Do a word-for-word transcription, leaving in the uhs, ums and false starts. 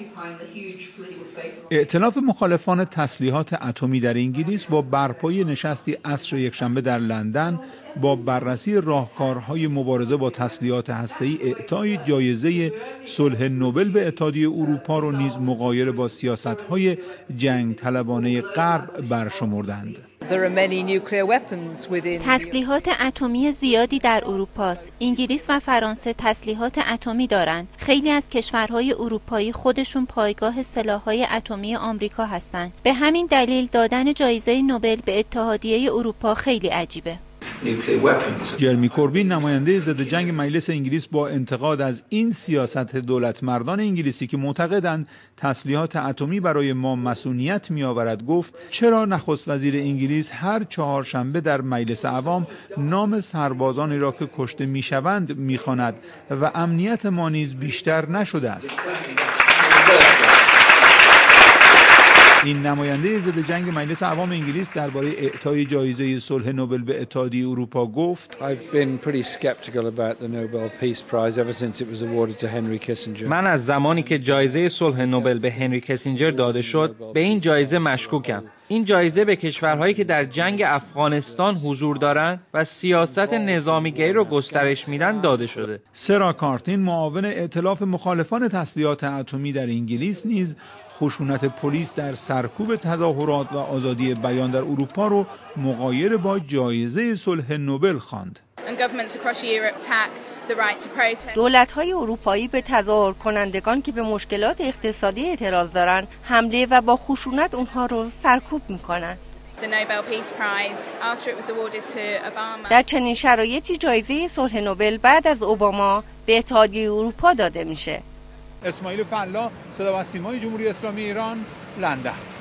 ائتلاف مخالفان تسلیحات اتمی در انگلیس با برپایی نشستی عصر یکشنبه در لندن با بررسی راهکارهای مبارزه با تسلیحات هسته‌ای اعطای جایزه صلح نوبل به اتحادیه اروپا را نیز مغایر با سیاست‌های جنگ طلبانه غرب برشمردند. تسلیحات اتمی زیادی در اروپاست. انگلیس و فرانسه تسلیحات اتمی دارند. خیلی از کشورهای اروپایی خودشون پایگاه سلاح‌های اتمی آمریکا هستند. به همین دلیل دادن جایزه نوبل به اتحادیه اروپا خیلی عجیبه. جرمی کوربین نماینده ضد جنگ مجلس انگلیس با انتقاد از این سیاست دولت مردان انگلیسی که معتقدند تسلیحات اتمی برای ما مسئولیت می‌آورد گفت چرا نخست وزیر انگلیس هر چهارشنبه در مجلس عوام نام سربازانی را که کشته می‌شوند می‌خواند و امنیت ما نیز بیشتر نشده است. این نماینده ضد جنگ مجلس عوام انگلیس درباره اعطای جایزه صلح نوبل به اتحادیه اروپا گفت من از زمانی که جایزه صلح نوبل به هنری کسینجر داده شد به این جایزه مشکوکم. این جایزه به کشورهایی که در جنگ افغانستان حضور دارند و سیاست نظامیگری را گسترش میدن داده شده. سرا کارتین معاون ائتلاف مخالفان تسلیحات اتمی در انگلیس نیز خشونت پلیس در سرکوب تظاهرات و آزادی بیان در اروپا رو مغایر با جایزه صلح نوبل خواند. دولت‌های اروپایی به تظاهر کنندگان که به مشکلات اقتصادی اعتراض دارند حمله و با خشونت اونها رو سرکوب میکنن. در چنین شرایطی جایزه صلح نوبل بعد از اوباما به اتحادیه اروپا داده میشه. اسماعیل فلاح، صدا و سیمای جمهوری اسلامی ایران، لندن.